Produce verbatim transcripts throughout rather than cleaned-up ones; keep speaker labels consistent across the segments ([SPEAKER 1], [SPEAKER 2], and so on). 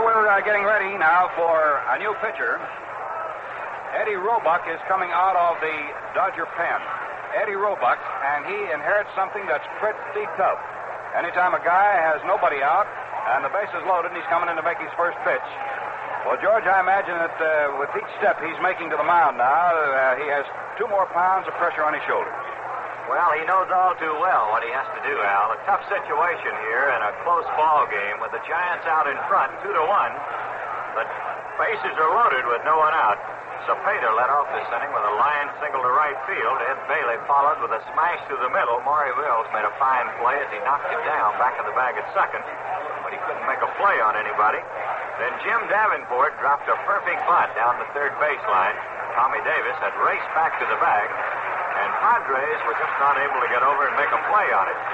[SPEAKER 1] Well, we're uh, getting ready now for a new pitcher. Eddie Roebuck is coming out of the Dodger pen. Eddie Roebuck, and he inherits something that's pretty tough. Anytime a guy has nobody out and the base is loaded and he's coming in to make his first pitch. Well, George, I imagine that uh, with each step he's making to the mound now, uh, he has two more pounds of pressure on his shoulders.
[SPEAKER 2] Well, he knows all too well what he has to do, Al. A tough situation here in a close ball game with the Giants out in front, two to one. But bases are loaded with no one out. Cepeda led off this inning with a line single to right field. Ed Bailey followed with a smash through the middle. Maury Wills made a fine play as he knocked it down back of the bag at second, but he couldn't make a play on anybody. Then Jim Davenport dropped a perfect bunt down the third baseline. Tommy Davis had raced back to the bag, and Padres were just not able to get over and make a play on it.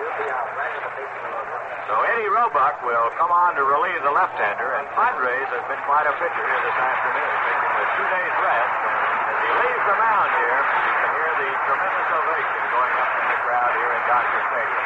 [SPEAKER 2] So Eddie Roebuck will come on to relieve the left-hander, and Padres has been quite a pitcher here this afternoon, taking a two days rest. And as he leaves the mound here, you can hear the tremendous ovation going up from the crowd here in Dodger Stadium.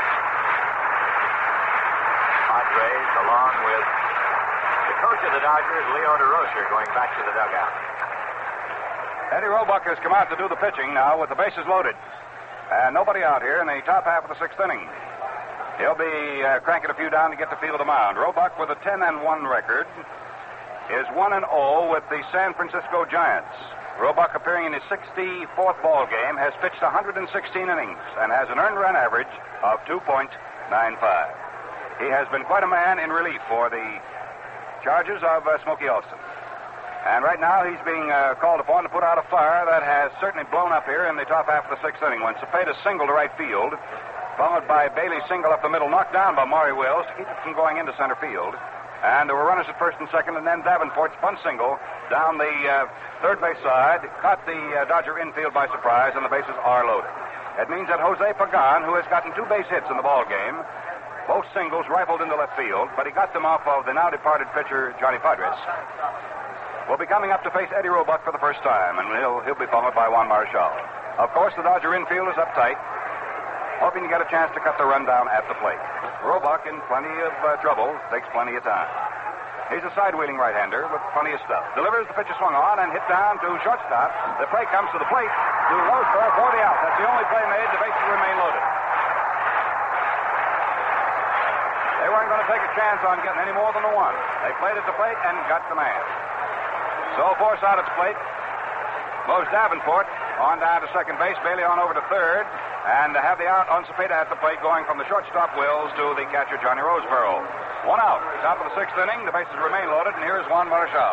[SPEAKER 2] Padres, along with the coach of the Dodgers, Leo DeRocher, going back to the dugout.
[SPEAKER 1] Eddie Roebuck has come out to do the pitching now with the bases loaded. And nobody out here in the top half of the sixth inning. He'll be uh, cranking a few down to get the field of the mound. Roebuck, with a ten and one record, is one and oh with the San Francisco Giants. Roebuck, appearing in his sixty-fourth ball game, has pitched one hundred sixteen innings and has an earned run average of two point nine five. He has been quite a man in relief for the charges of uh, Smokey Alston. And right now he's being uh, called upon to put out a fire that has certainly blown up here in the top half of the sixth inning when Cepeda singled to right field, followed by Bailey single up the middle, knocked down by Maury Wills to keep it from going into center field. And there were runners at first and second, and then Davenport spun single down the uh, third base side, caught the uh, Dodger infield by surprise, and the bases are loaded. It means that Jose Pagan, who has gotten two base hits in the ball game, both singles rifled into left field, but he got them off of the now departed pitcher, Johnny Padres, will be coming up to face Eddie Roebuck for the first time, and he'll, he'll be followed by Juan Marichal. Of course, the Dodger infield is uptight, hoping to get a chance to cut the run down at the plate. Roebuck, in plenty of uh, trouble, takes plenty of time. He's a side-wheeling right-hander with plenty of stuff. Delivers, the pitch is swung on and hit down to shortstop. The play comes to the plate to Roseboro for the out. That's the only play made. The bases remain loaded. They weren't going to take a chance on getting any more than a one. They played at the plate and got the man. So force out its plate. Moves Davenport on down to second base. Bailey on over to third. And to have the out on Cepeda at the plate, going from the shortstop Wills to the catcher Johnny Roseboro. One out. Top of the sixth inning. The bases remain loaded. And here's Juan Marichal.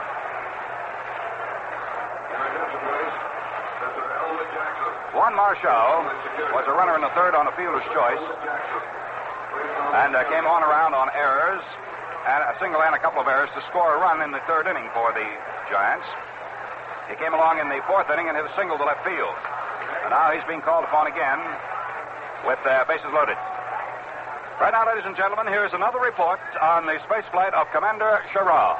[SPEAKER 1] Juan Marichal was a runner in the third on a fielder's choice. And uh, came on around on errors. And a single and a couple of errors to score a run in the third inning for the Giants. He came along in the fourth inning and hit a single to left field. And now he's being called upon again with uh, bases loaded. Right now, ladies and gentlemen, here's another report on the space flight of Commander Schirra.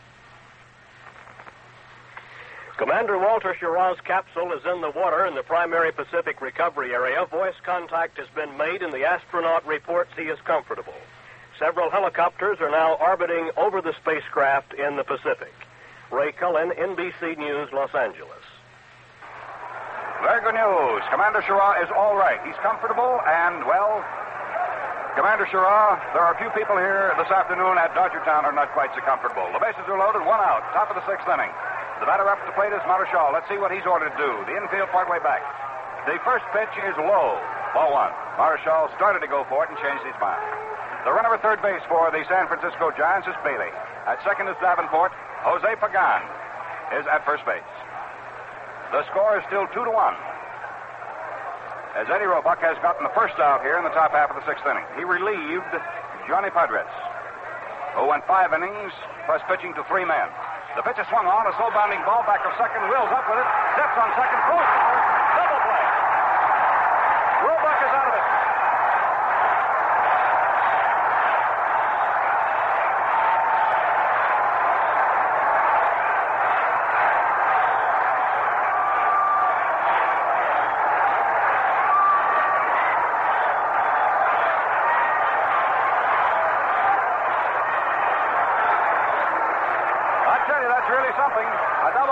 [SPEAKER 3] Commander Walter Schirra's capsule is in the water in the primary Pacific recovery area. Voice contact has been made, and the astronaut reports he is comfortable. Several helicopters are now orbiting over the spacecraft in the Pacific. Ray Cullen, N B C News, Los Angeles.
[SPEAKER 1] Very good news. Commander Schirra is all right. He's comfortable, and, well, Commander Schirra, there are a few people here this afternoon at Dodgertown who are not quite so comfortable. The bases are loaded, one out, top of the sixth inning. The batter up at the plate is Marichal. Let's see what he's ordered to do. The infield partway back. The first pitch is low. Ball one. Marichal started to go for it and changed his mind. The runner at third base for the San Francisco Giants is Bailey. At second is Davenport. Jose Pagan is at first base. The score is still two to one. As Eddie Roebuck has gotten the first out here in the top half of the sixth inning. He relieved Johnny Padres, who went five innings plus pitching to three men. The pitch is swung on, a slow bounding ball back of second. Wills up with it. Steps on second. Throws to first. Double play. Roebuck is out of it.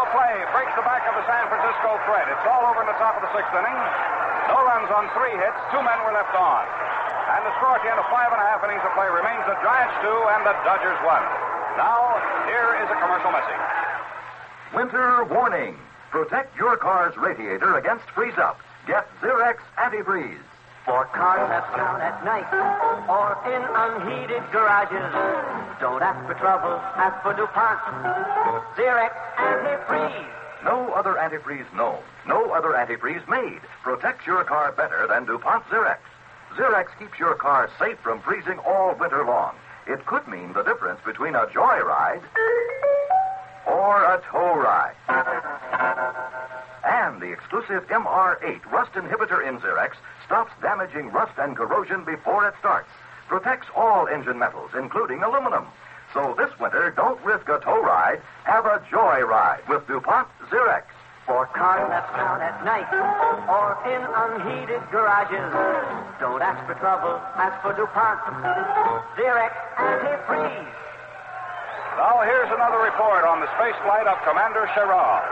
[SPEAKER 1] Double play breaks the back of the San Francisco thread. It's all over in the top of the sixth inning. No runs on three hits. Two men were left on. And the score at the end of five and a half innings of play remains the Giants two and the Dodgers one. Now, here is a commercial message.
[SPEAKER 4] Winter warning. Protect your car's radiator against freeze-up. Get Xerex Antifreeze.
[SPEAKER 5] For cars left down at night or in unheated garages, don't ask for trouble, ask for DuPont. Xerex Antifreeze.
[SPEAKER 4] No other antifreeze known. No other antifreeze made. Protects your car better than DuPont Xerex. Xerex keeps your car safe from freezing all winter long. It could mean the difference between a joyride or a tow ride. And the exclusive M R eight rust inhibitor in Xerex stops damaging rust and corrosion before it starts. Protects all engine metals, including aluminum. So this winter, don't risk a tow ride. Have a joy ride with DuPont Xerex.
[SPEAKER 5] For cars left down at night or in unheated garages, don't ask for trouble, ask for DuPont. Xerex Antifreeze.
[SPEAKER 1] Now, here's another report on the space flight of Commander Shirah.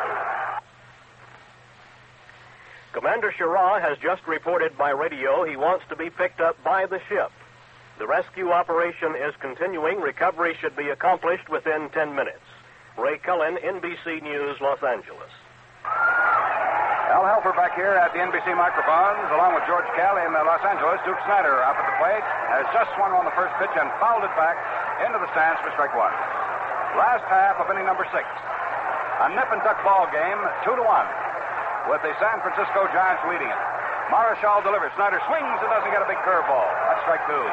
[SPEAKER 3] Commander Shirah has just reported by radio he wants to be picked up by the ship. The rescue operation is continuing. Recovery should be accomplished within ten minutes. Ray Cullen, N B C News, Los Angeles.
[SPEAKER 1] Al Helfer back here at the N B C microphones, along with George Kelly in Los Angeles. Duke Snyder up at the plate has just swung on the first pitch and fouled it back into the stands for strike one. Last half of inning number six. A nip and tuck ball game, two to one, with the San Francisco Giants leading it. Marichal delivers. Snyder swings and doesn't get a big curveball. That's strike two.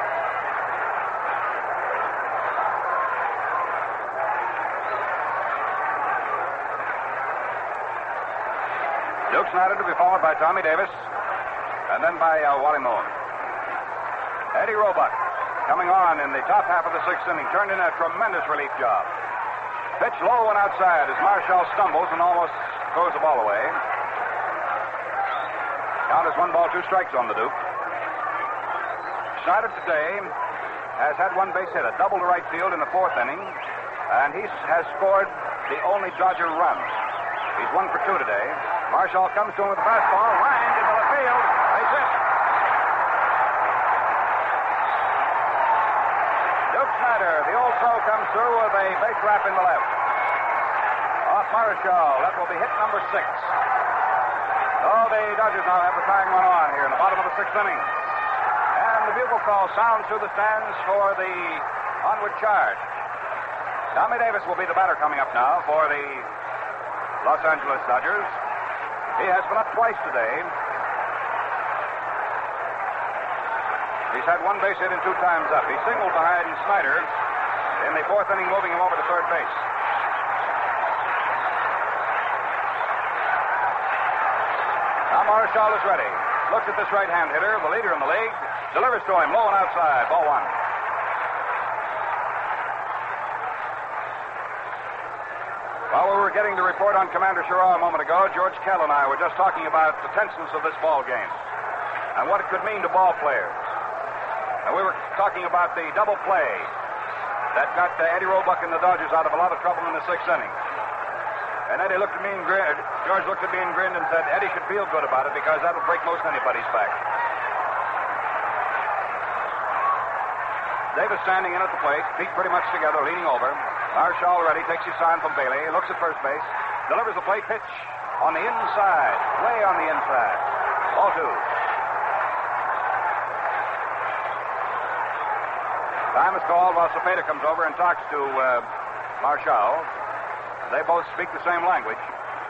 [SPEAKER 1] Duke Snyder to be followed by Tommy Davis, and then by uh, Wally Moon. Eddie Roebuck coming on in the top half of the sixth inning, turned in a tremendous relief job. Pitch low and outside as Marichal stumbles and almost throws the ball away. Count is one ball, two strikes on the Duke. Snyder today has had one base hit, a double to right field in the fourth inning, and he has scored the only Dodger run. He's one for two today. Marichal comes to him with a fastball, lined into the field. Base hit. Duke Snyder, the old pro, comes through with a base wrap in the left. Off Marichal. That will be hit number six. Oh, the Dodgers now have the tying run on here in the bottom of the sixth inning. And the bugle call sounds through the stands for the onward charge. Tommy Davis will be the batter coming up now for the Los Angeles Dodgers. He has been up twice today. He's had one base hit and two times up. He singled behind Snyder in the fourth inning, moving him over to third base. Now Marichal is ready. Looks at this right-hand hitter, the leader in the league. Delivers to him, low and outside. Ball one. While we were getting the report on Commander Shirah a moment ago, George Kell and I were just talking about the tenseness of this ball game and what it could mean to ball players. And we were talking about the double play that got uh, Eddie Roebuck and the Dodgers out of a lot of trouble in the sixth inning. And Eddie looked at me and grinned. George looked at me and grinned and said, Eddie should feel good about it because that'll break most anybody's back. Davis standing in at the plate, feet pretty much together, leaning over. Marichal ready, takes his sign from Bailey, looks at first base, delivers a plate pitch on the inside, way on the inside. Ball two. Time is called while Cepeda comes over and talks to uh, Marichal. They both speak the same language.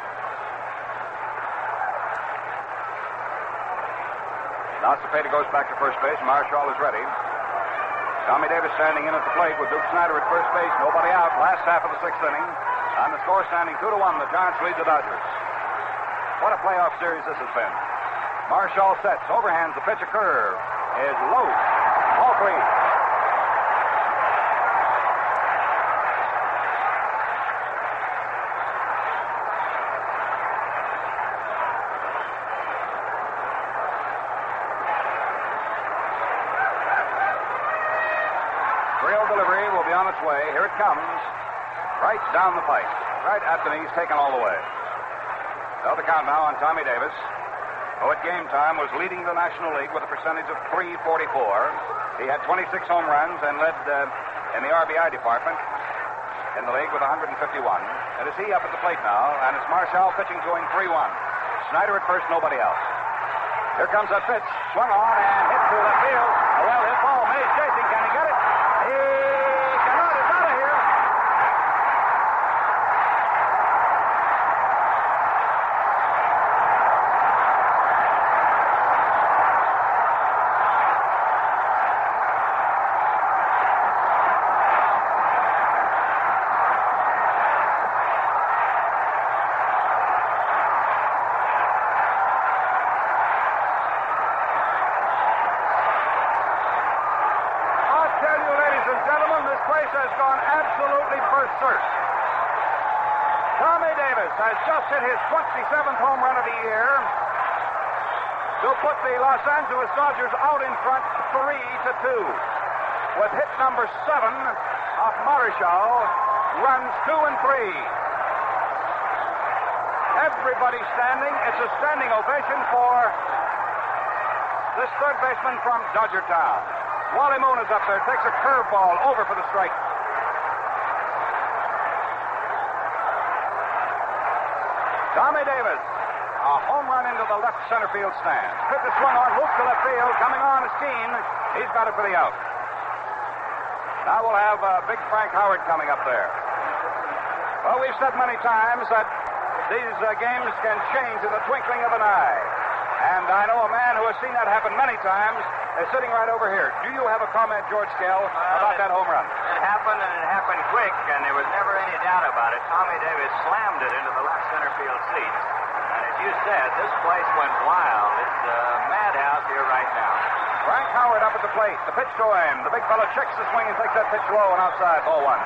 [SPEAKER 1] Now Cepeda goes back to first base. Marichal is ready. Tommy Davis standing in at the plate with Duke Snyder at first base. Nobody out. Last half of the sixth inning. And the score standing two to one. The Giants lead the Dodgers. What a playoff series this has been. Marichal sets. Overhands. The pitch, a curve. Is low. Ball three. Delivery will be on its way. Here it comes. Right down the pipe. Right at the knees, taken all the way. Well, the count now on Tommy Davis, who at game time was leading the National League with a percentage of three forty-four. He had twenty-six home runs and led uh, in the R B I department in the league with one hundred fifty-one. And it's he up at the plate now, and it's Marshall pitching going three one. Snyder at first, nobody else. Here comes that pitch. Swung on and hit to left field. A well-hit ball. Mays chasing. Can he get it? He cannot. It's out of here. Has just hit his twenty-seventh home run of the year to put the Los Angeles Dodgers out in front three to two. With hit number seven of Marichal, runs two and three. Everybody standing. It's a standing ovation for this third baseman from Dodger Town. Wally Moon is up there, takes a curveball over for the strike. Tommy Davis, a home run into the left center field stand. Pitch is swung on, loop to left field, coming on is Keene. He's got it for the out. Now we'll have uh, Big Frank Howard coming up there. Well, we've said many times that these uh, games can change in the twinkling of an eye. And I know a man who has seen that happen many times is sitting right over here. Do you have a comment, George Skell, about that home run?
[SPEAKER 2] It happened, and it happened quick, and there was never any doubt about it. Tommy Davis slammed it into the left center field seats. And as you said, this place went wild. It's a madhouse here right now.
[SPEAKER 1] Frank Howard up at the plate. The pitch to him. The big fellow checks the swing and takes that pitch low and outside. Ball one.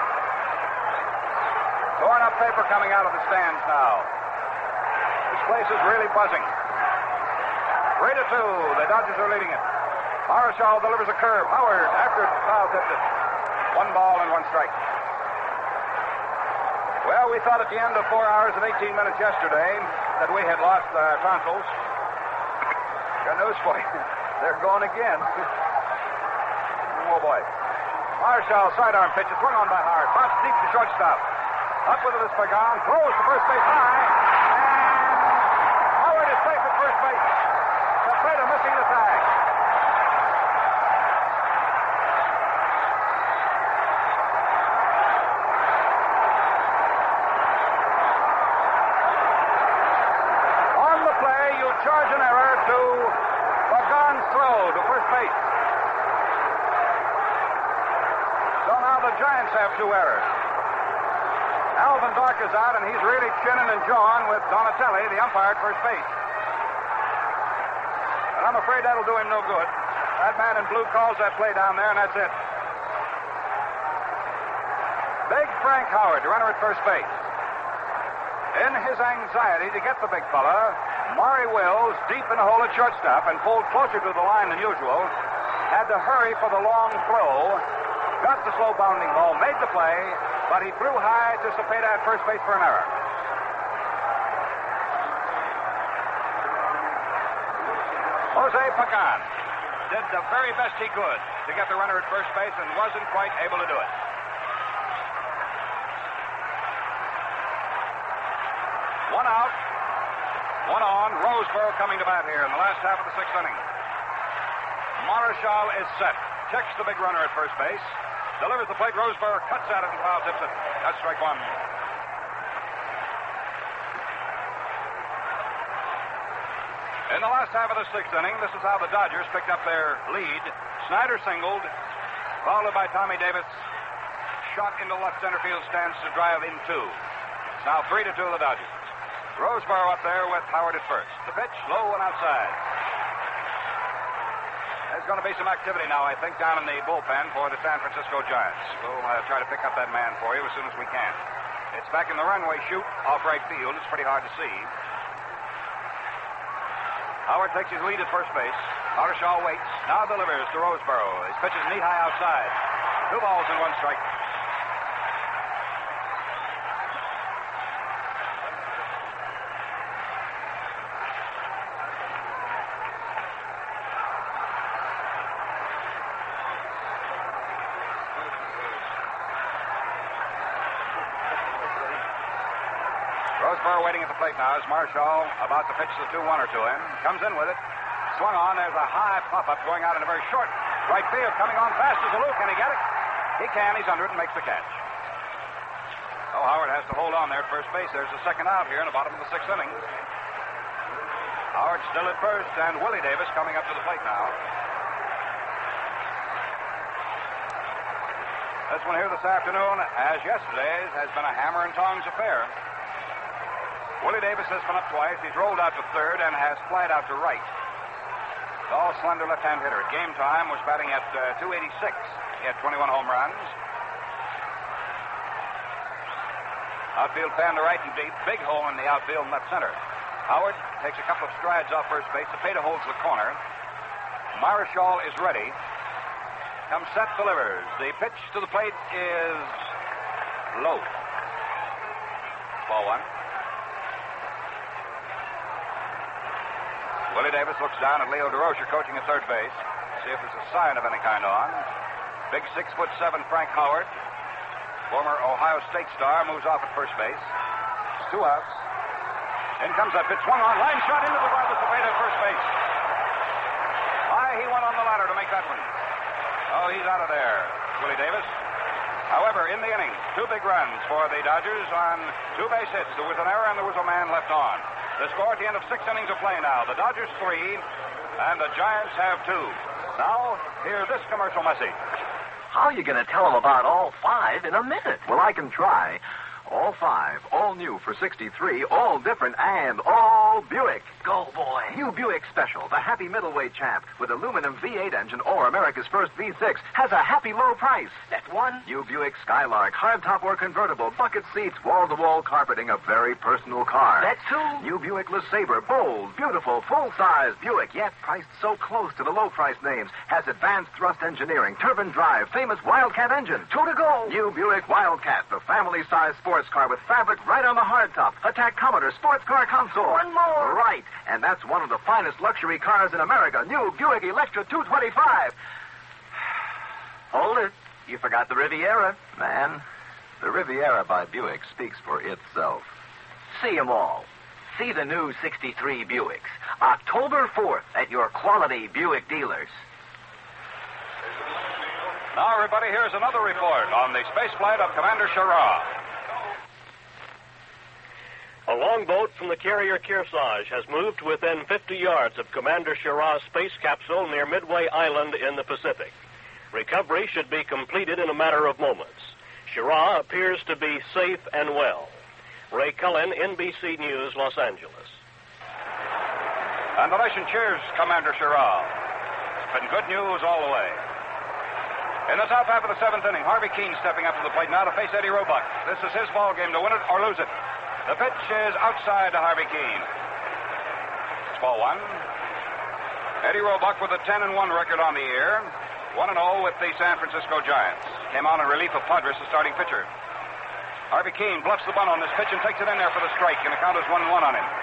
[SPEAKER 1] Torn up paper coming out of the stands now. This place is really buzzing. Three to two. The Dodgers are leading it. Marichal delivers a curve. Howard, after foul tipped it. One ball and one strike. Well, we thought at the end of four hours and eighteen minutes yesterday that we had lost our tonsils. Got news for you. They're going again. Oh, boy. Marichal sidearm pitch. It's swung on by Howard. Bounced deep to shortstop. Up with it is Pagan. Throws to first base high. And Howard is safe at first base. Capeta missing the tag. On the play, you charge an error to Pagan's throw to first base. So now the Giants have two errors. Alvin Dark is out, and he's really chinning and jawing with Donatelli, the umpire, at first base. And I'm afraid that'll do him no good. That man in blue calls that play down there, and that's it. Big Frank Howard, the runner at first base. In his anxiety to get the big fella, Maury Wills, deep in the hole at shortstop and pulled closer to the line than usual, had to hurry for the long throw, got the slow bounding ball, made the play, but he threw high to Cepeda at first base for an error. Jose Pagan did the very best he could to get the runner at first base and wasn't quite able to do it. One out, one on. Roseboro coming to bat here in the last half of the sixth inning. Marichal is set. Checks the big runner at first base. Delivers the plate. Roseboro cuts at it and foul tips it. That's strike one. In the last half of the sixth inning, this is how the Dodgers picked up their lead. Snyder singled, followed by Tommy Davis. Shot into left center field stands to drive in two. It's now three to two of the Dodgers. Roseboro up there with Howard at first. The pitch low and outside. There's going to be some activity now, I think, down in the bullpen for the San Francisco Giants. We'll uh, try to pick up that man for you as soon as we can. It's back in the runway chute off right field. It's pretty hard to see. Howard takes his lead at first base. Marichal waits. Now delivers to Roseboro. His pitch is knee-high outside. Two balls and one strike. Burr waiting at the plate now as Marshall about to pitch the two one to him. Comes in with it. Swung on. There's a high pop-up going out in a very short right field. Coming on fast is Alou. Can he get it? He can. He's under it and makes the catch. Oh, Howard has to hold on there at first base. There's the second out here in the bottom of the sixth inning. Howard still at first, and Willie Davis coming up to the plate now. This one here this afternoon, as yesterday's, has been a hammer and tongs affair. Willie Davis has been up twice. He's rolled out to third and has flied out to right. Tall, slender left-hand hitter. At game time was batting at uh, two eighty-six. He had twenty-one home runs. Outfield fan to right and deep. Big hole in the outfield and left center. Howard takes a couple of strides off first base. Cepeda holds the corner. Marichal is ready. Comes set, delivers. The pitch to the plate is low. Ball one. Willie Davis looks down at Leo DeRocher coaching at third base. See if there's a sign of any kind on. Big six foot seven Frank Howard, former Ohio State star, moves off at first base. Two outs. In comes that pitch. Swung on. Line shot into the glove of Cepeda at first base. High, he went on the ladder to make that one. Oh, he's out of there, Willie Davis. However, in the inning, two big runs for the Dodgers on two base hits. There was an error and there was a man left on. The score at the end of six innings of play now. The Dodgers three, and the Giants have two. Now, hear this commercial message.
[SPEAKER 6] How are you going to tell them about all five in a minute? Well, I can try. All five, all new for sixty-three, all different, and all Buick.
[SPEAKER 5] Go, boy.
[SPEAKER 6] New Buick Special, the happy middleweight champ with aluminum V eight engine or America's first V six, has a happy low price.
[SPEAKER 5] That one?
[SPEAKER 6] New Buick Skylark, hardtop or convertible, bucket seats, wall-to-wall carpeting, a very personal car.
[SPEAKER 5] That two?
[SPEAKER 6] New Buick LeSabre, bold, beautiful, full-size Buick, yet priced so close to the low-price names, has advanced thrust engineering, turbine drive, famous Wildcat engine.
[SPEAKER 5] Two to go.
[SPEAKER 6] New Buick Wildcat, the family-size sports car with fabric right on the hardtop, a tachometer, sports car console.
[SPEAKER 5] One more.
[SPEAKER 6] Right, and that's one of the finest luxury cars in America, new Buick Electra two twenty-five. Hold it. You forgot the Riviera.
[SPEAKER 4] Man, the Riviera by Buick speaks for itself.
[SPEAKER 5] See 'em all. See the new sixty-three Buicks. October fourth at your quality Buick dealers.
[SPEAKER 1] Now, everybody, here's another report on the space flight of Commander Schirra.
[SPEAKER 3] A longboat from the carrier Kearsarge has moved within fifty yards of Commander Schirra's space capsule near Midway Island in the Pacific. Recovery should be completed in a matter of moments. Schirra appears to be safe and well. Ray Cullen, N B C News, Los Angeles.
[SPEAKER 1] And the nation cheers Commander Schirra. It's been good news all the way. In the top half of the seventh inning, Harvey Keene stepping up to the plate now to face Eddie Roebuck. This is his ball game to win it or lose it. The pitch is outside to Harvey Keene. It's ball one. Eddie Roebuck with a ten and one record on the year. one and oh with the San Francisco Giants. Came on in relief of Padres, the starting pitcher. Harvey Keene bluffs the bunt on this pitch and takes it in there for the strike, and the count is one one on him.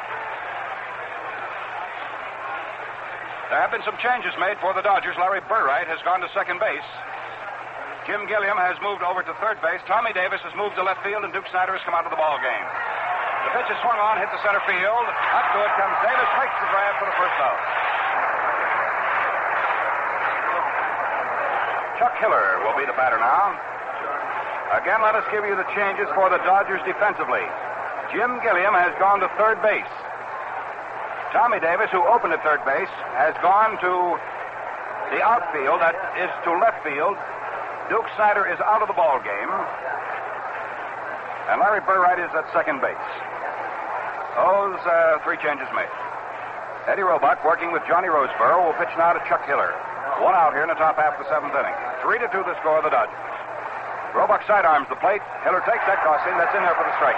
[SPEAKER 1] There have been some changes made for the Dodgers. Larry Burright has gone to second base. Jim Gilliam has moved over to third base. Tommy Davis has moved to left field, and Duke Snider has come out of the ball game. The pitch is swung on, hit the center field. Up to it comes Davis, makes the grab for the first out. Chuck Hiller will be the batter now. Again, let us give you the changes for the Dodgers defensively. Jim Gilliam has gone to third base. Tommy Davis, who opened at third base, has gone to the outfield, that is to left field. Duke Snider is out of the ball game. And Larry Burright is at second base. Those uh, three changes made. Eddie Roebuck, working with Johnny Roseboro, will pitch now to Chuck Hiller. One out here in the top half of the seventh inning. Three to two the score of the Dodgers. Roebuck sidearms the plate. Hiller takes that crossing. That's in there for the strike.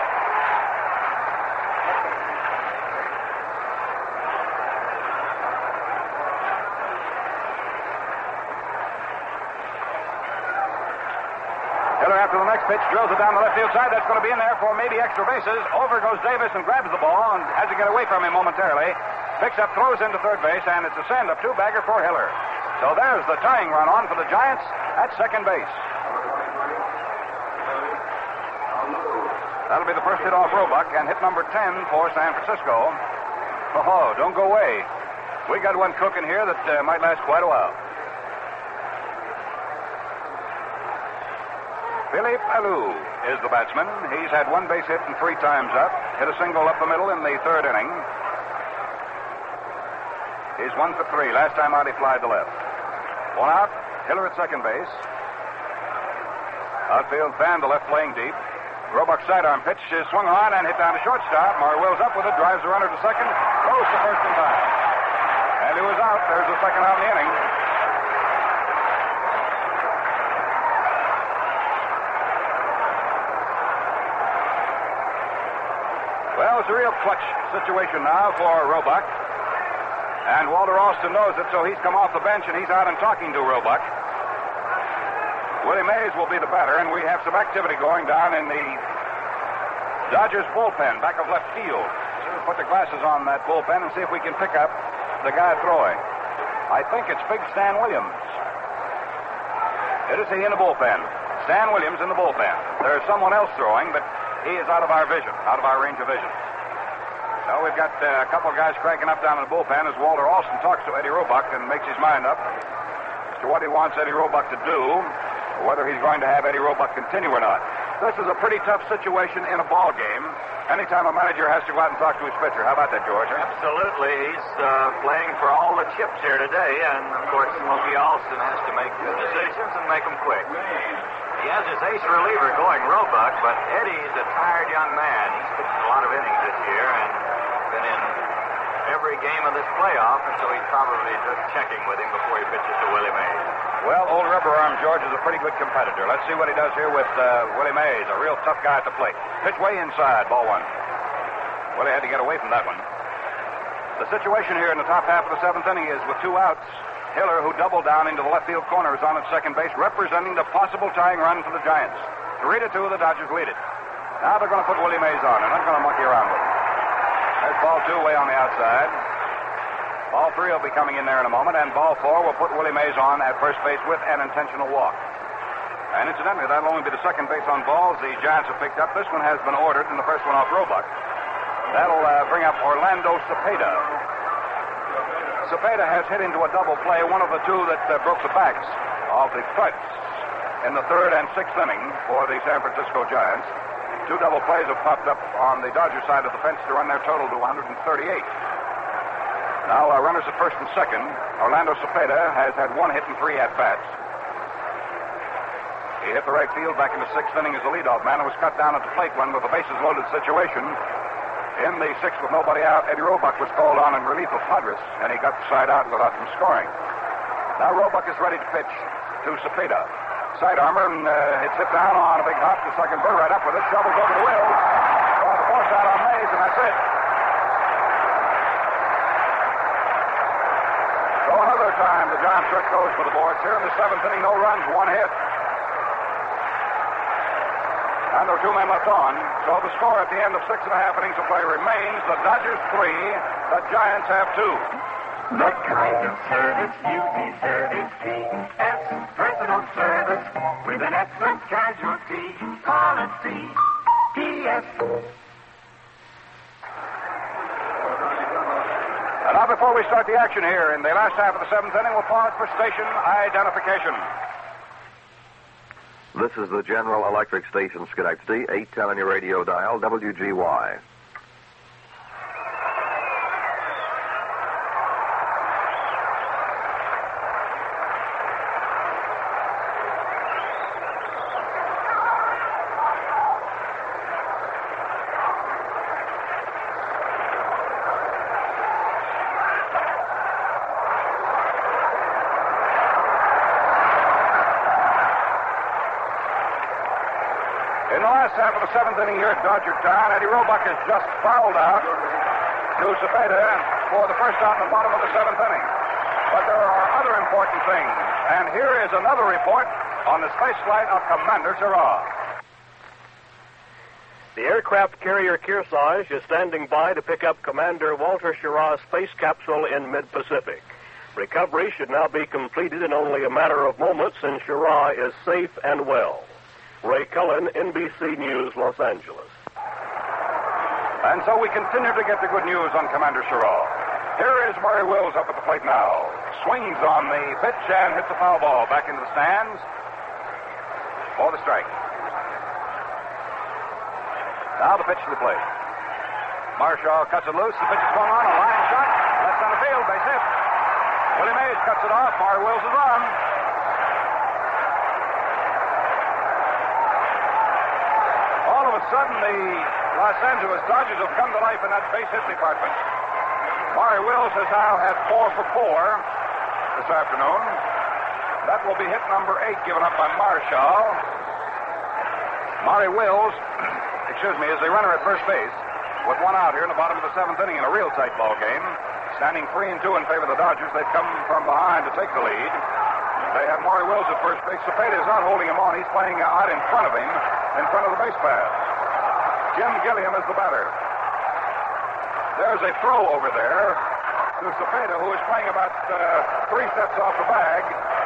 [SPEAKER 1] Hiller, after the next pitch, drills it down the left field side. That's going to be in there for maybe extra bases. Over goes Davis and grabs the ball and has to get away from him momentarily. Picks up, throws into third base, and it's a send, a two-bagger for Hiller. So there's the tying run on for the Giants at second base. That'll be the first hit off Roebuck, and hit number ten for San Francisco. Oh, don't go away. We got one cooking here that uh, might last quite a while. Philippe Alou is the batsman. He's had one base hit and three times up. Hit a single up the middle in the third inning. He's one for three. Last time out, he flied to left. One out. Hiller at second base. Outfield, Van to left, playing deep. Roebuck's sidearm pitch is swung on and hit down to shortstop. Marwell's up with it, drives the runner to second, throws to first in time. And he was out. There's the second out in the inning. Well, it's a real clutch situation now for Roebuck. And Walter Alston knows it, so he's come off the bench and he's out and talking to Roebuck. Willie Mays will be the batter, and we have some activity going down in the Dodgers bullpen, back of left field. So we'll put the glasses on that bullpen and see if we can pick up the guy throwing. I think it's Big Stan Williams. It is he in the bullpen. Stan Williams in the bullpen. There's someone else throwing, but he is out of our vision, out of our range of vision. So we've got uh, a couple of guys cranking up down in the bullpen as Walter Alston talks to Eddie Roebuck and makes his mind up as to what he wants Eddie Roebuck to do, or whether he's going to have Eddie Roebuck continue or not. This is a pretty tough situation in a ball game. Anytime a manager has to go out and talk to his pitcher. How about that, George?
[SPEAKER 2] Absolutely. He's uh, playing for all the chips here today, and, of course, Smokey Alston has to make good decisions and make them quick. He has his ace reliever going, Roebuck, but Eddie's a tired young man. He's pitched a lot of innings this year and been in every game of this playoff, and so he's probably just checking with him before he pitches to Willie Mays.
[SPEAKER 1] Well, old rubber arm George is a pretty good competitor. Let's see what he does here with uh, Willie Mays, a real tough guy at the plate. Pitch way inside, ball one. Willie had to get away from that one. The situation here in the top half of the seventh inning is with two outs. Hiller, who doubled down into the left field corner, is on at second base, representing the possible tying run for the Giants. Three to two, the Dodgers lead it. Now they're going to put Willie Mays on. They're not going to monkey around with him. There's ball two way on the outside. Ball three will be coming in there in a moment, and ball four will put Willie Mays on at first base with an intentional walk. And incidentally, that'll only be the second base on balls the Giants have picked up. This one has been ordered, and the first one off Roebuck. That'll uh, bring up Orlando Cepeda. Cepeda has hit into a double play, one of the two that uh, broke the backs of the Thuds in the third and sixth inning for the San Francisco Giants. Two double plays have popped up on the Dodger side of the fence to run their total to one hundred thirty-eight. Now, uh, runners at first and second. Orlando Cepeda has had one hit and three at-bats. He hit the right field back in the sixth inning as a leadoff man and was cut down at the plate when, with a bases-loaded situation, in the sixth with nobody out, Eddie Roebuck was called on in relief of Padres, and he got the side out without them scoring. Now Roebuck is ready to pitch to Cepeda. Sidearmer, and uh, it's hit down on a big hop to second. Burr right up with it. Shovels over the wheel. Draws the force out on Mays, and that's it. So another time, the John Trick goes for the boards here in the seventh inning. No runs, one hit. And there are two men left on. So the score at the end of six and a half innings of play remains the Dodgers three, the Giants have two.
[SPEAKER 7] The kind of service you deserve is P S Personal Service with an excellent casualty policy. P S
[SPEAKER 1] And now before we start the action here in the last half of the seventh inning, we'll pause for station identification.
[SPEAKER 4] This is the General Electric Station, Schenectady, eight ten on your radio dial, W G Y.
[SPEAKER 1] In the last half of the seventh inning here at Dodger Town, Eddie Roebuck has just fouled out to Cepeda for the first out in the bottom of the seventh inning. But there are other important things, and here is another report on the space flight of Commander Sirrah.
[SPEAKER 3] The aircraft carrier Kearsarge is standing by to pick up Commander Walter Schirra's space capsule in mid-Pacific. Recovery should now be completed in only a matter of moments, and Schirra is safe and well. Ray Cullen, N B C News, Los Angeles.
[SPEAKER 1] And so we continue to get the good news on Commander Sherrill. Here is Murray Wills up at the plate now. Swings on the pitch and hits a foul ball back into the stands for the strike. Now the pitch to the plate. Marshall cuts it loose. The pitch is swung on. A line shot. Left center field. Base hit. Willie Mays cuts it off. Murray Wills is on. All of a sudden, the Los Angeles Dodgers have come to life in that base hit department. Murray Wills has now had four for four this afternoon. That will be hit number eight given up by Marshall. Murray Wills, excuse me, is the runner at first base with one out here in the bottom of the seventh inning in a real tight ball game. Standing three and two in favor of the Dodgers. They've come from behind to take the lead. They have Murray Wills at first base. Cepeda is not holding him on. He's playing out in front of him, in front of the base path. Jim Gilliam is the batter. There's a throw over there to Cepeda, who is playing about uh, three steps off the bag.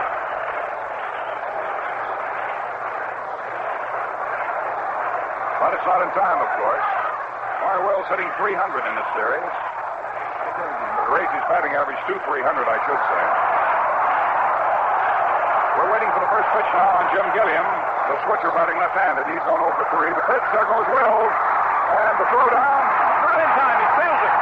[SPEAKER 1] But it's not in time, of course. Murray Wills hitting three hundred in this series. Raised his batting average to three hundred, I should say. We're waiting for the first pitch now on Jim Gilliam. The switcher batting left-handed. He's gone over three. The pitch, there goes Wills. And the throw down. Not in time. He fails it.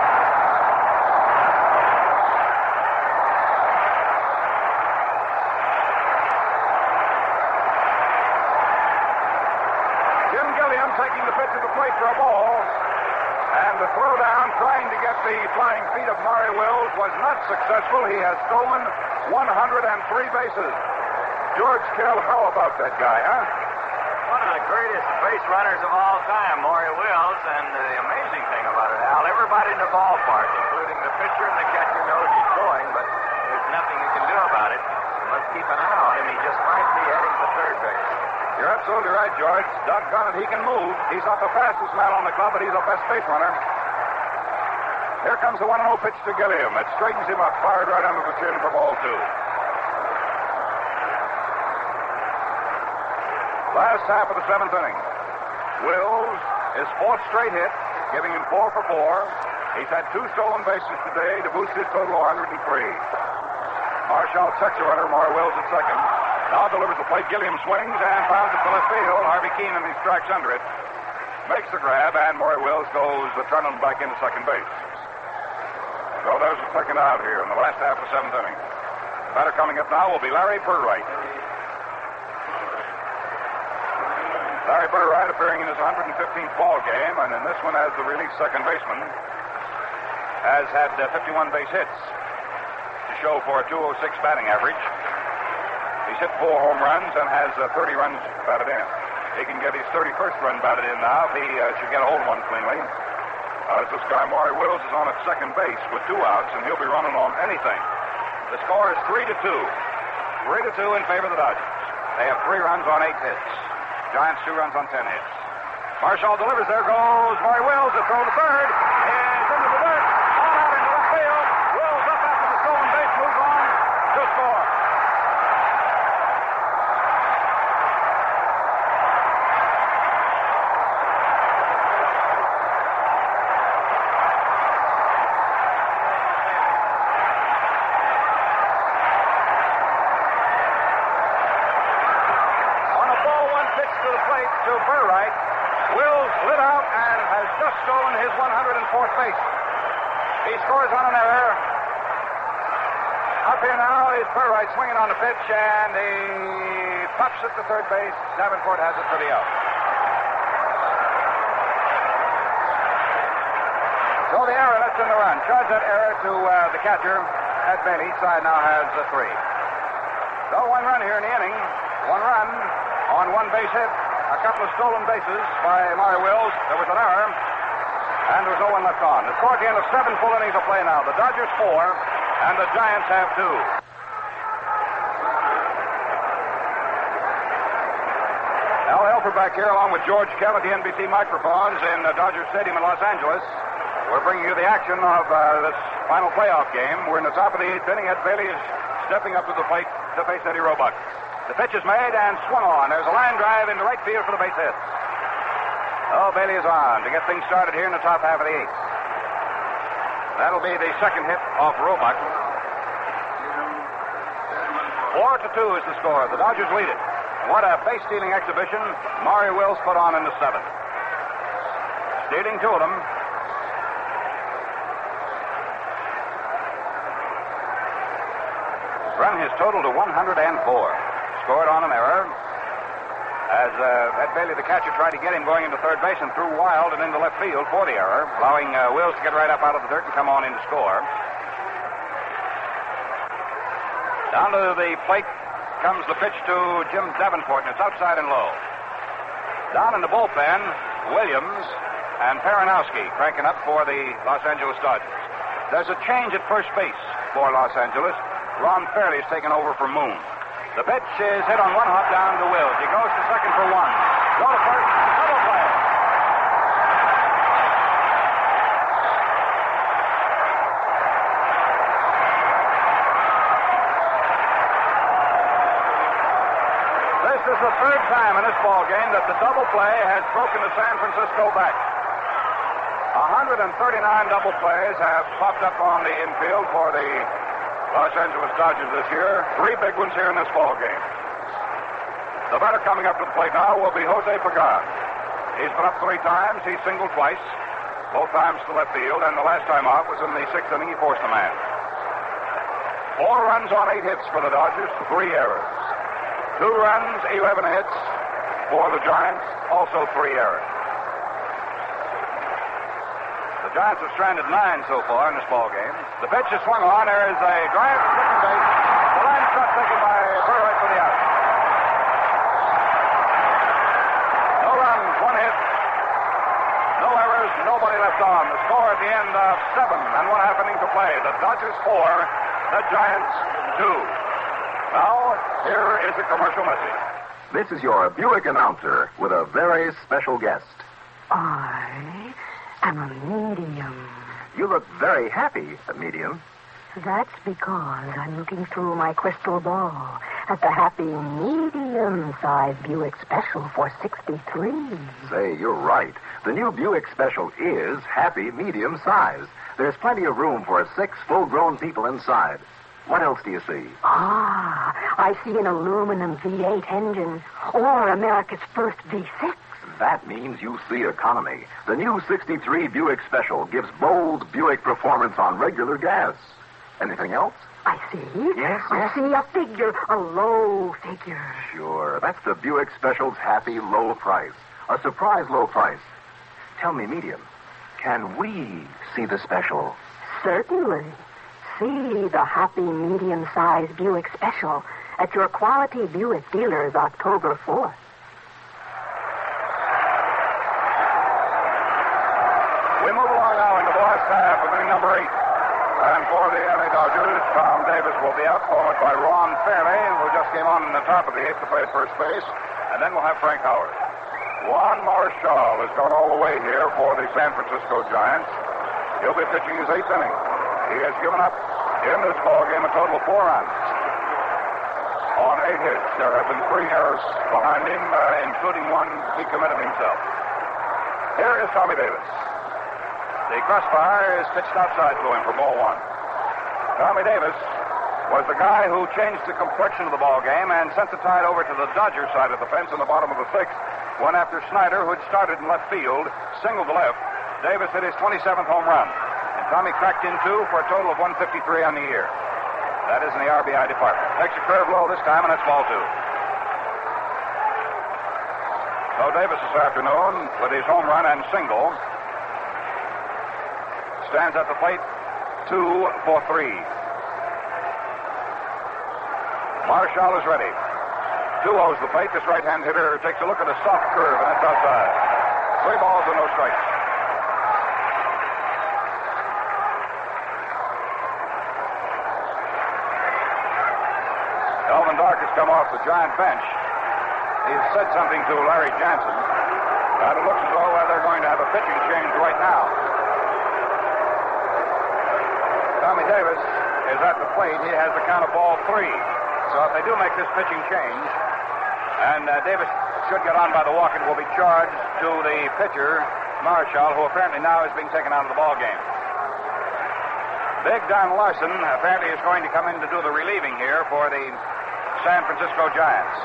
[SPEAKER 1] Jim Gilliam taking the pitch at the plate for a ball. And the throw down, trying to get the flying feet of Murray Wills, was not successful. He has stolen one hundred three bases. George Kell, how about that guy, huh?
[SPEAKER 2] One of the greatest base runners of all time, Maury Wills. And the amazing thing about it, Al, everybody in the ballpark, including the pitcher and the catcher, knows he's going, but there's nothing you can do about it. You must keep an eye on him. He just might be heading to third base.
[SPEAKER 1] You're absolutely right, George. Doggone it, he can move. He's not the fastest man on the club, but he's the best base runner. Here comes the one and oh pitch to Gilliam. It straightens him up, fired right under the chin for ball two. Last half of the seventh inning. Wills, his fourth straight hit, giving him four for four. He's had two stolen bases today to boost his total to one hundred three. Marshall checks the runner, Maury Wills at second. Now delivers the plate. Gilliam swings and pounds it to left field. Harvey Keenan, he strikes under it. Makes the grab, and Maury Wills goes the trundling back into second base. So there's the second out here in the last half of the seventh inning. Batter coming up now will be Larry Burright. Larry Burright appearing in his one hundred fifteenth ball game, and in this one as the relief second baseman, has had uh, fifty-one base hits to show for a two oh six batting average. He's hit four home runs and has uh, thirty runs batted in. He can get his thirty-first run batted in now if he uh, should get a hold of one cleanly. Uh, this guy, Maury Wills, is on at second base with two outs, and he'll be running on anything. The score is three to two. Three to two in favor of the Dodgers. They have three runs on eight hits. Giants two runs on ten hits. Marshall delivers. There goes Maury Wills. The throw to third. Is into the dirt. On out into left field. Wills up after the stolen base. Moves on to score. To Burright. Wills lit out and has just stolen his one hundred fourth base. He scores on an error. Up here now is Burright swinging on the pitch, and he pops it to third base. Davenport has it for the out. So the error lets in the run. Charge that error to uh, the catcher. Ed Bailey. Each side now has a three. So one run here in the inning. One run on one base hit. A couple of stolen bases by Maury Wills. There was an error, and there was no one left on. The score at the end of seven full innings of play now. The Dodgers four, and the Giants have two. Al Helfer back here, along with George Kell at the N B C microphones in uh, Dodger Stadium in Los Angeles. We're bringing you the action of uh, this final playoff game. We're in the top of the eighth inning. Ed Bailey is stepping up to the plate to face Eddie Roebuck. The pitch is made and swung on. There's a line drive into right field for the base hit. Oh, Bailey is on to get things started here in the top half of the eighth. That'll be the second hit off Roebuck. Four to two is the score. The Dodgers lead it. What a base-stealing exhibition Maury Wills put on in the seventh. Stealing two of them. Run his total to one hundred four. Scored on an error. As uh, Ed Bailey, the catcher, tried to get him going into third base and threw wild and into left field for the error, allowing uh, Wills to get right up out of the dirt and come on in to score. Down to the plate comes the pitch to Jim Davenport, and it's outside and low. Down in the bullpen, Williams and Peronowski cranking up for the Los Angeles Dodgers. There's a change at first base for Los Angeles. Ron Fairley is taken over for Moon. The pitch is hit on one hop down to Wills. He goes to second for one. Go to first, double play. This is the third time in this ball game that the double play has broken the San Francisco back. one hundred thirty-nine double plays have popped up on the infield for the Los Angeles Dodgers this year. Three big ones here in this ball game. The batter coming up to the plate now will be Jose Pagan. He's been up three times. He's singled twice, both times to left field, and the last time out was in the sixth inning. He forced a man. Four runs on eight hits for the Dodgers, three errors. Two runs, eleven hits for the Giants, also three errors. The Giants have stranded nine so far in this ball game. The pitch is swung on. There is a drive to second base. The line shot taken by Burritt for the out. No runs, one hit. No errors, nobody left on. The score at the end of seven and one half inning to play. The Dodgers four, the Giants two. Now, here is a commercial message.
[SPEAKER 4] This is your Buick announcer with a very special guest.
[SPEAKER 8] I am a medium.
[SPEAKER 4] You look very happy, medium.
[SPEAKER 8] That's because I'm looking through my crystal ball at the happy medium-sized Buick Special for sixty-three.
[SPEAKER 4] Say, you're right. The new Buick Special is happy medium size. There's plenty of room for six full-grown people inside. What else do you see?
[SPEAKER 8] Ah, I see an aluminum V eight engine, or America's first V six.
[SPEAKER 4] That means you see economy. The new sixty-three Buick Special gives bold Buick performance on regular gas. Anything else?
[SPEAKER 8] I see.
[SPEAKER 4] Yes,
[SPEAKER 8] I
[SPEAKER 4] yes.
[SPEAKER 8] see a figure, a low figure.
[SPEAKER 4] Sure. That's the Buick Special's happy low price. A surprise low price. Tell me, medium, can we see the special?
[SPEAKER 8] Certainly. See the happy medium-sized Buick Special at your Quality Buick dealers October fourth.
[SPEAKER 1] We move along now into the last half of inning number eight. And for the L A Dodgers, Tom Davis will be out, followed by Ron Fairley, who just came on in the top of the eighth to play at first base. And then we'll have Frank Howard. Juan Marshall has gone all the way here for the San Francisco Giants. He'll be pitching his eighth inning. He has given up in this ballgame a total of four runs on eight hits. There have been three errors behind him, uh, including one he committed himself. Here is Tommy Davis. The crossfire is pitched outside to him for ball one. Tommy Davis was the guy who changed the complexion of the ball game and sent the Tide over to the Dodger side of the fence in the bottom of the sixth, when after Snyder, who had started in left field, singled to left, Davis hit his twenty-seventh home run. And Tommy cracked in two for a total of one fifty-three on the year. That is in the R B I department. Takes a curve low this time, and that's ball two. So Davis this afternoon, with his home run and single, stands at the plate, two for three. Marshall is ready. Two ohs the plate. This right-hand hitter takes a look at a soft curve, and that's outside. Three balls and no strikes. Elvin Dark has come off the Giant bench. He's said something to Larry Jansen, and it looks as though uh, they're going to have a pitching change right now. Tommy Davis is at the plate. He has the count of ball three. So if they do make this pitching change, and uh, Davis should get on by the walk, it will be charged to the pitcher, Marshall, who apparently now is being taken out of the ball game. Big Don Larson apparently is going to come in to do the relieving here for the San Francisco Giants.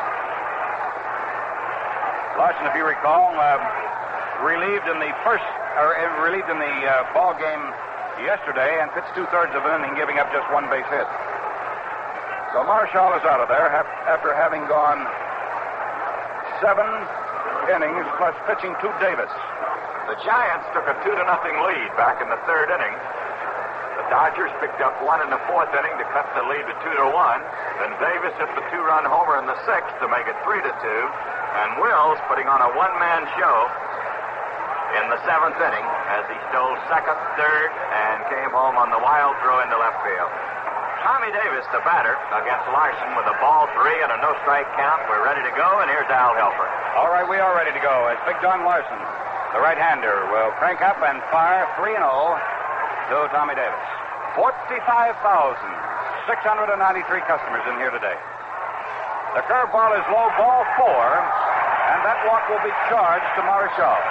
[SPEAKER 1] Larson, if you recall, uh, relieved in the first, or uh, relieved in the uh, ball game yesterday and pitched two-thirds of an inning, giving up just one base hit. So Marshall is out of there after having gone seven innings plus pitching to Davis.
[SPEAKER 2] The Giants took a two to nothing lead back in the third inning. The Dodgers picked up one in the fourth inning to cut the lead to two to one. Then Davis hit the two-run homer in the sixth to make it three to two. And Wills putting on a one-man show in the seventh inning as he stole second, third, and came home on the wild throw into left field. Tommy Davis, the batter, against Larson with a ball three and a no-strike count. We're ready to go, and here's Al Helfer.
[SPEAKER 1] All right, we are ready to go as Big Don Larson, the right-hander, will crank up and fire three and oh to Tommy Davis. forty-five thousand six hundred ninety-three customers in here today. The curveball is low, ball four, and that walk will be charged to Marshall.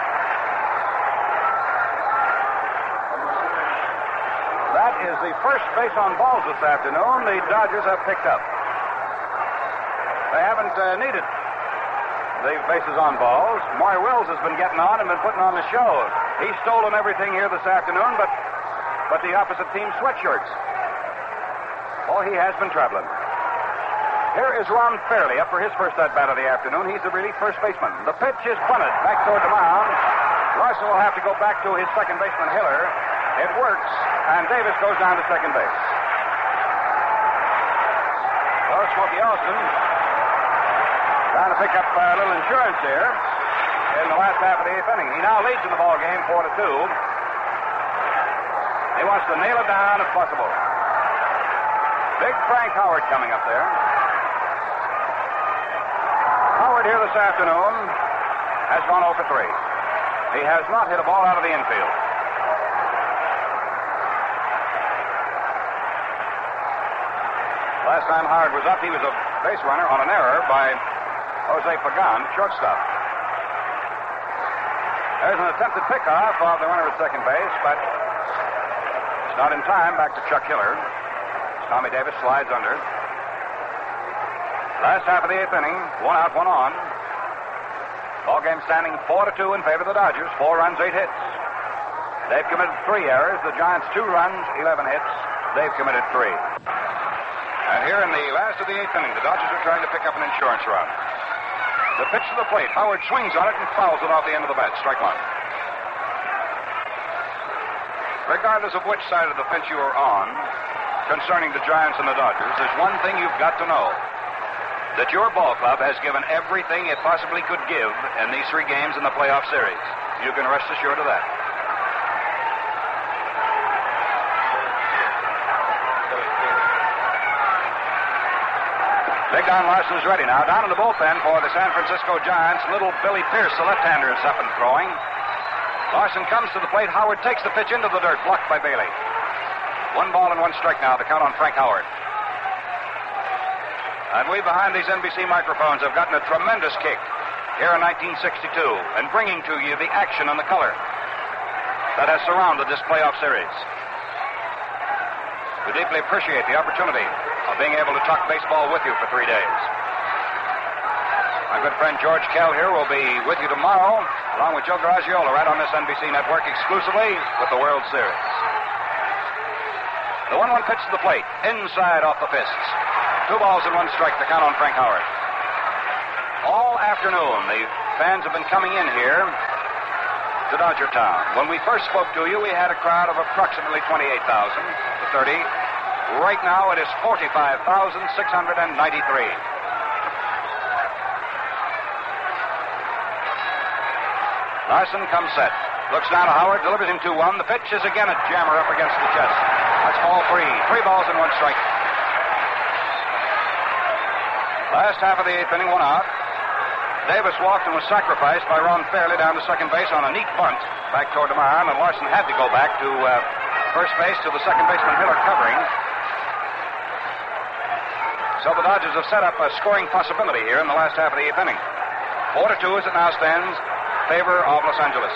[SPEAKER 1] That is the first base on balls this afternoon the Dodgers have picked up. They haven't uh, needed the bases on balls. Moy Wills has been getting on and been putting on the show. He's stolen everything here this afternoon, but but the opposite team's sweatshirts. Oh, he has been traveling. Here is Ron Fairley up for his first at-bat of the afternoon. He's the relief first baseman. The pitch is bunted back toward the mound. Larson will have to go back to his second baseman, Hiller. It works, and Davis goes down to second base. Well, Smokey Austin trying to pick up a little insurance here in the last half of the eighth inning. He now leads in the ball game, four to two. He wants to nail it down if possible. Big Frank Howard coming up there. Howard here this afternoon has gone oh for three. He has not hit a ball out of the infield. Last time Howard was up, he was a base runner on an error by Jose Pagan, shortstop. There's an attempted pickoff of the runner at second base, but it's not in time. Back to Chuck Hiller. Tommy Davis slides under. Last half of the eighth inning, one out, one on. Ball game standing four to two in favor of the Dodgers. Four runs, eight hits. They've committed three errors. The Giants two runs, eleven hits. They've committed three. And here in the last of the eighth inning, the Dodgers are trying to pick up an insurance run. The pitch to the plate. Howard swings on it and fouls it off the end of the bat. Strike one. Regardless of which side of the fence you are on, concerning the Giants and the Dodgers, there's one thing you've got to know. That your ball club has given everything it possibly could give in these three games in the playoff series. You can rest assured of that. Big Don Larson is ready now. Down in the bullpen for the San Francisco Giants, little Billy Pierce, the left-hander, is up and throwing. Larson comes to the plate. Howard takes the pitch into the dirt, blocked by Bailey. One ball and one strike now. The count on Frank Howard. And we behind these N B C microphones have gotten a tremendous kick here in nineteen sixty-two and bringing to you the action and the color that has surrounded this playoff series. We deeply appreciate the opportunity of being able to talk baseball with you for three days. My good friend George Kell here will be with you tomorrow, along with Joe Garagiola, right on this N B C network exclusively with the World Series. The one one pitch to the plate, inside off the fists. Two balls and one strike, the count on Frank Howard. All afternoon, the fans have been coming in here to Dodger Town. When we first spoke to you, we had a crowd of approximately twenty-eight thousand to thirty. Right now, it is forty-five thousand six hundred ninety-three. Larson comes set. Looks down to Howard, delivers him two one. The pitch is again a jammer up against the chest. That's ball three. Three balls and one strike. Last half of the eighth inning, one out. Davis walked and was sacrificed by Ron Fairley down to second base on a neat bunt back toward the mound, and Larson had to go back to uh, first base to the second baseman Hiller covering. So the Dodgers have set up a scoring possibility here in the last half of the eighth inning. Four to two as it now stands favor of Los Angeles.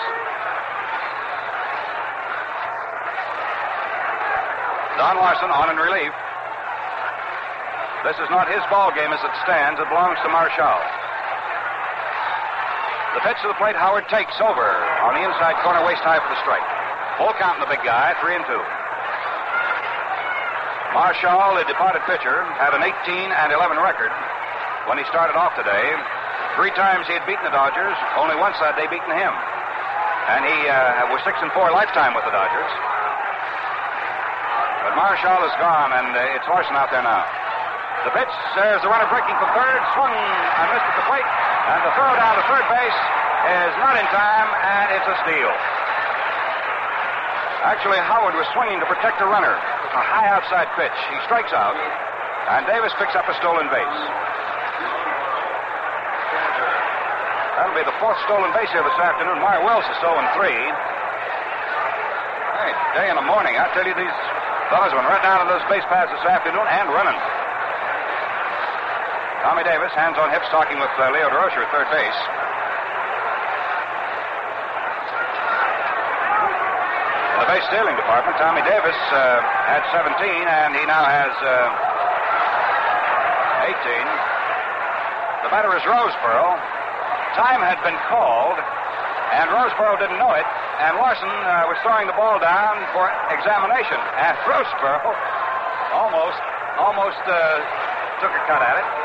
[SPEAKER 1] Don Larson on in relief. This is not his ball game as it stands. It belongs to Marshall. The pitch to the plate, Howard takes over on the inside corner, waist high for the strike. Full count in the big guy, three and two. Marshall, the departed pitcher, had an eighteen and eleven record when he started off today. Three times he had beaten the Dodgers. Only once had they beaten him. And he uh, was six and four lifetime with the Dodgers. But Marshall is gone, and uh, it's Larson out there now. The pitch, there's the runner breaking from third, swung and missed at the plate, and the throw down to third base is not in time, and it's a steal. Actually, Howard was swinging to protect the runner. A high outside pitch. He strikes out, and Davis picks up a stolen base. That'll be the fourth stolen base here this afternoon. Meyer Wells is oh and three. Hey, day in the morning, I tell you, these fellas went right down to those base paths this afternoon and running. Tommy Davis, hands on hips, talking with uh, Leo DeRocher at third base. In the base stealing department, Tommy Davis uh, had seventeen, and he now has uh, eighteen. The batter is Roseboro. Time had been called, and Roseboro didn't know it, and Larson uh, was throwing the ball down for examination, and Roseboro almost, almost uh, took a cut at it.